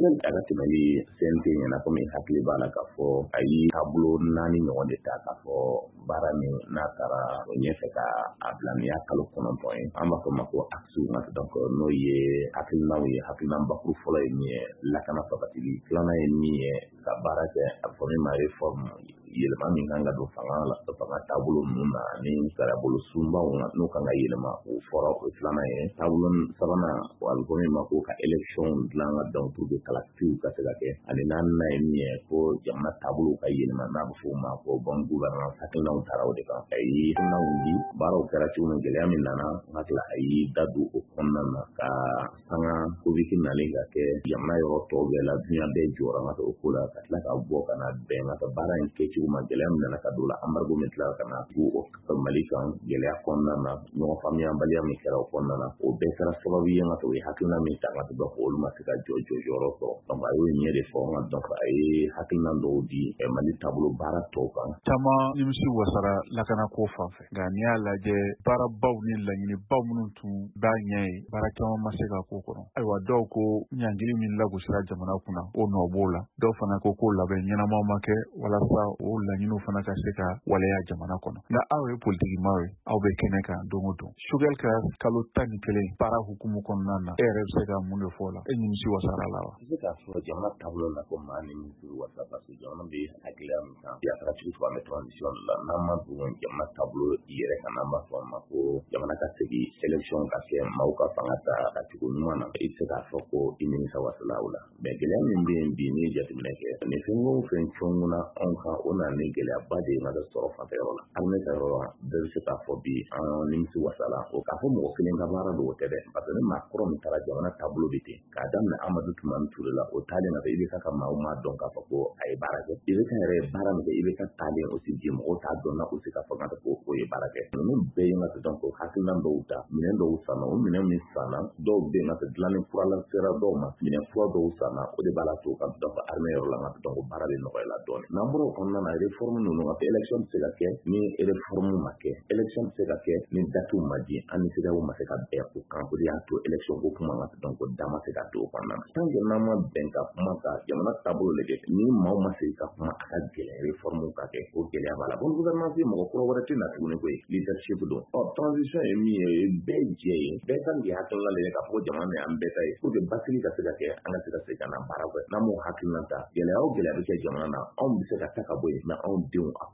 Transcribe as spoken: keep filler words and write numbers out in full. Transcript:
Sɛgɛli a ka tɛmɛli C N T ɲɛna komi hakili b'a la k'a fɔ a ye taabolo naani ɲɔgɔn de ta k'a fɔ baara min n'a taara o ɲɛfɛ ka a bila ni y'a kalo kɔnɔntɔn ye an b'a fɔ ma ko action donc n'o ye hakilinaw ye hakilina bakuru fɔlɔ ye min ye lakana sabatili filanan ye min ye ka baara kɛ a fɔ min ma réforme yɛlɛma min kan ka don fanga la fanga taabolo ninnu na ni sarabolo sunbaw n'o kan ka yɛlɛma o fɔra o filanan ye taabolo sabanan a bɛ fɔ min ma ko ka élection dilan ka dɔn pour que kalafiliw ka se ka kɛ ani naaninan ye min ye ko jamana taabolo ka yɛlɛma n'a bɛ fɔ o ma ko bon gouvernance hakilinaw taara o de kan a ye hakilinaw di baaraw kɛra cogo min gɛlɛya min nana n hakili a ye da don o kɔnɔna na ka sanga covid nalen ka kɛ jamana yɔrɔ tɔw bɛɛ la dunya bɛɛ jɔra n ka o ko la ka tila ka bɔ ka na bɛn ka baara in kɛ cogo ma gɛlɛya min nana ka don la embargo min tila ka na tugu o Mali kan gɛlɛya kɔnɔna na ɲɔgɔn faamuyabaliya min kɛra o kɔnɔna na o bɛɛ kɛra sababu ye ka o ye hakilina min ta ka bɔ olu ma se ka jɔ jɔ yɔrɔ sɔrɔ donc a y'o ɲɛ de fɔ n ka donc a ye hakilina dɔw di Mali taabolo baara tɔw kan caman nimisi wasara lakana ko fan fɛ nka n'i y'a lajɛ baarabaw ni laɲini baw minnu tun b'a ɲɛ ye baara caman ma se ka k'o kɔnɔ ayiwa dɔw ko ɲangili min lagosira jamana kunna o nɔ b'o la dɔw fana ko ko labɛn ɲɛnamaw ma kɛ walasa o laɲiniw fana ka se ka waleya jamana kɔnɔ nka aw ye politikimaaw ye aw bɛ kɛnɛ kan don o don Choguel ka kalo tan ni kelen baara hukumu kɔnɔna na e yɛrɛ bɛ se ka mun de fɔ o la e nimisi wasara la wa? I bɛ se k'a fɔ jamana taabolo la ko maa nimisi wasa parce que jamana bɛ hakilila min kan a kɛra cogo cogo an bɛ transition la n'an ma don jamana taabolo yɛrɛ kan n'an b'a fɔ a ma ko jamana ka segin élection ka kɛ maaw ka fanga ta a cogo ɲuman na i bɛ se k'a fɔ ko i nimisa wasala o la mais gɛlɛya min bɛ yen bi n'i ye jateminɛ kɛ ni fɛn o fɛn cɔngɔnna anw kan o na ni gɛlɛyaba de ye n ka sɔrɔ fanfɛ yɔrɔ la armée ka yɔrɔ la bɛɛ bɛ se k'a fɔ bi an nimisi wasala o k'a fɔ mɔgɔ kelen ka baara don o tɛ dɛ parce que ni maa kɔrɔ min taara jamana taabolo bɛ ten k'a daminɛ Amadu Tumani Ture la o taalen ka i bɛ ka maaw ma dɔn k'a fɔ ko a ye baara kɛ i bɛ ka yɛrɛ baara min kɛ i bɛ ka taalen aussi bi mɔgɔw t'a dɔn na aussi k'a fɔ ko o ye baara kɛ ninnu bɛɛ ye n ka donc hakilina dɔw ta minɛn dɔw sanna o minɛn min sanna dɔw bɛ yen ka dilanni kura la sera dɔw ma minɛn kura dɔw sanna o de b'a la to ka donc armée yɔrɔ la ka donc baara bɛ nɔgɔya la dɔɔnin n'an bɔra o kɔnɔna na réforme ninnu ka élection bɛ se ka kɛ ni réforme ma kɛ élection bɛ se ka kɛ ni date ma di an ni C E D E A O ma se ka bɛn o kan o de y'a to élection ko kuma ka donc da ma se ka to o kɔnɔna na tant que n'an ma bɛn ka kuma ka jamana taabolo lajɛ ni maaw ma se ka kuma a ka gɛlɛn réforme ka kɛ o gɛlɛya b'a la bonne gouvernance mɔgɔ kura wɛrɛ tɛ na tuguni koyi leadership don ɔ transition ye min ye bɛɛ jɛ ye bɛɛ kan k'i hakilina lajɛ k'a fɔ jamana nin an bɛɛ ta ye pour que basigi ka se ka kɛ an ka se ka se ka na baara kɛ n'an m'o hakilina ta gɛlɛya o gɛlɛya bɛ kɛ jamana na anw bɛ se ka ta ka bɔ yen mais anw denw